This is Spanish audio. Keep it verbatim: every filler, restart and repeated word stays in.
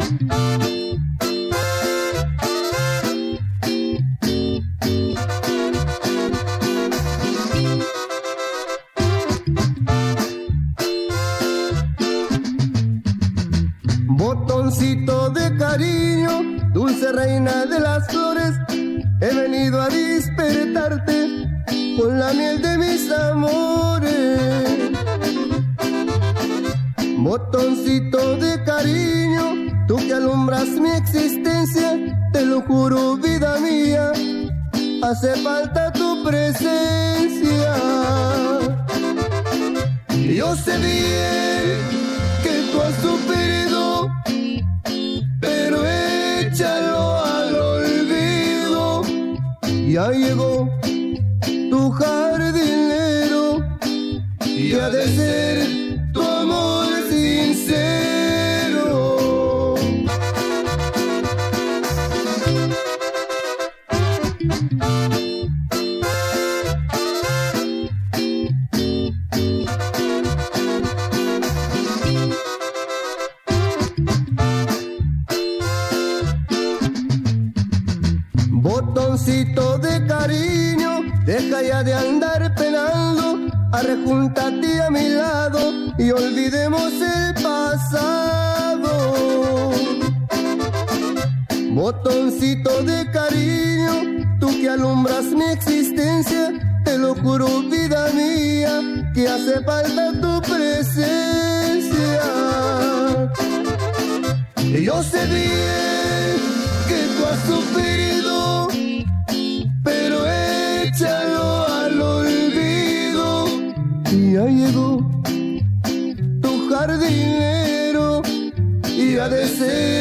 Botoncito de cariño, dulce reina de las flores, he venido a despertarte con la miel de mis amores. Botoncito de cariño, tú que alumbras mi existencia, te lo juro vida mía, hace falta tu presencia. Yo sé bien que tú has sufrido, pero échalo al olvido. Ya llegó tu jardinero y ha de ser tu amor sincero. Botoncito de cariño, deja ya de andar penando, arrejúntate a mi lado y olvidemos el pasado. Botoncito de cariño, tú que alumbras mi existencia, te lo juro vida mía, que hace falta tu presencia. Y yo sé bien que tú has sufrido, pero échalo al olvido. Y ya llegó tu jardinero y ha de ser